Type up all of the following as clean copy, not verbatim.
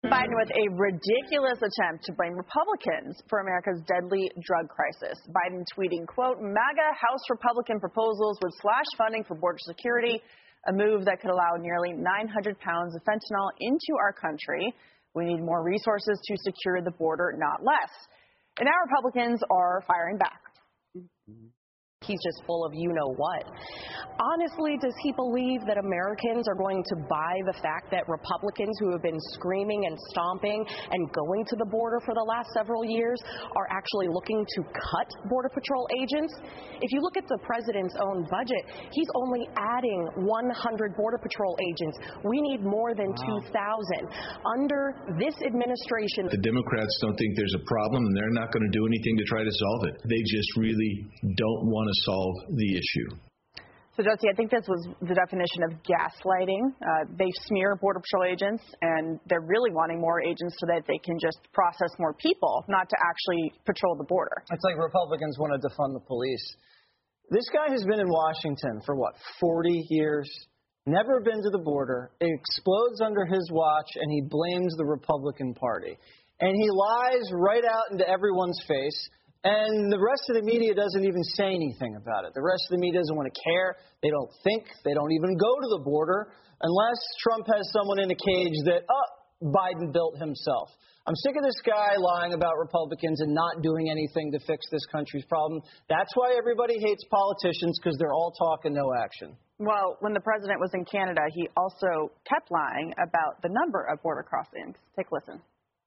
Biden with a ridiculous attempt to blame Republicans for America's deadly drug crisis. Biden tweeting, quote, MAGA House Republican proposals would slash funding for border security, a move that could allow nearly 900 pounds of fentanyl into our country. We need more resources to secure the border, not less. And now Republicans are firing back. He's just full of you-know-what. Honestly, does he believe that Americans are going to buy the fact that Republicans who have been screaming and stomping and going to the border for the last several years are actually looking to cut Border Patrol agents? If you look at the president's own budget, he's only adding 100 Border Patrol agents. We need more than 2,000. Under this administration, the Democrats don't think there's a problem, and they're not going to do anything to try to solve it. They just really don't want to solve the issue. So, Josie, I think this was the definition of gaslighting. They smear Border Patrol agents, and they're really wanting more agents so that they can just process more people, not to actually patrol the border. It's like Republicans want to defund the police. This guy has been in Washington for, 40 years, never been to the border. It explodes under his watch, and he blames the Republican Party. And he lies right out into everyone's face. And the rest of the media doesn't even say anything about it. The rest of the media doesn't want to care. They don't think. They don't even go to the border unless Trump has someone in a cage that, Biden built himself. I'm sick of this guy lying about Republicans and not doing anything to fix this country's problem. That's why everybody hates politicians, because they're all talk and no action. Well, when the president was in Canada, he also kept lying about the number of border crossings. Take a listen.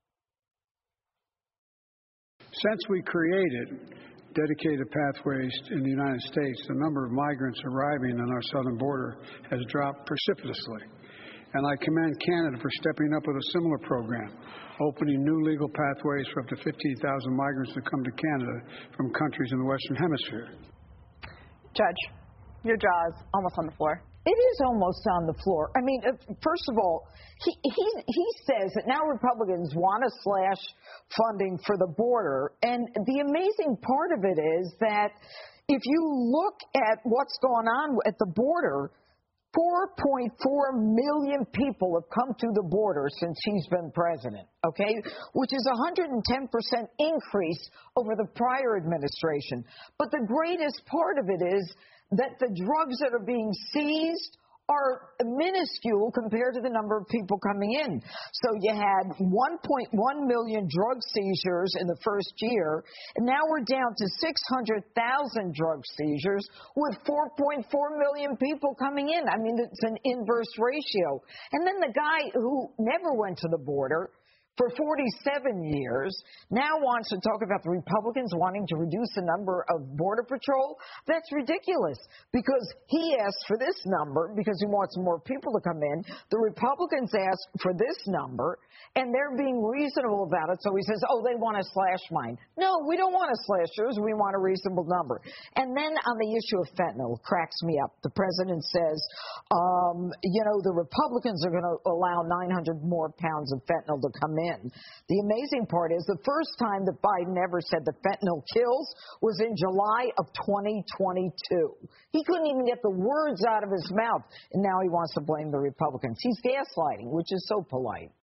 Since we created dedicated pathways in the United States, the number of migrants arriving on our southern border has dropped precipitously. And I commend Canada for stepping up with a similar program, opening new legal pathways for up to 15,000 migrants to come to Canada from countries in the Western Hemisphere. Judge, your jaw's almost on the floor. It is almost on the floor. I mean, first of all, he says that now Republicans want to slash funding for the border. And the amazing part of it is that if you look at what's going on at the border, 4.4 million people have come to the border since he's been president, okay, which is a 110% increase over the prior administration. But the greatest part of it is that the drugs that are being seized are minuscule compared to the number of people coming in. So you had 1.1 million drug seizures in the first year, and now we're down to 600,000 drug seizures with 4.4 million people coming in. I mean, it's an inverse ratio. And then the guy who never went to the border for 47 years now wants to talk about the Republicans wanting to reduce the number of Border Patrol. That's ridiculous, because he asked for this number because he wants more people to come in. The Republicans asked for this number, and they're being reasonable about it. So he says, they want to slash mine. No, we don't want to slash yours. We want a reasonable number. And then on the issue of fentanyl, it cracks me up. The president says, the Republicans are going to allow 900 more pounds of fentanyl to come in. The amazing part is the first time that Biden ever said that fentanyl kills was in July of 2022. He couldn't even get the words out of his mouth, and now he wants to blame the Republicans. He's gaslighting, which is so polite.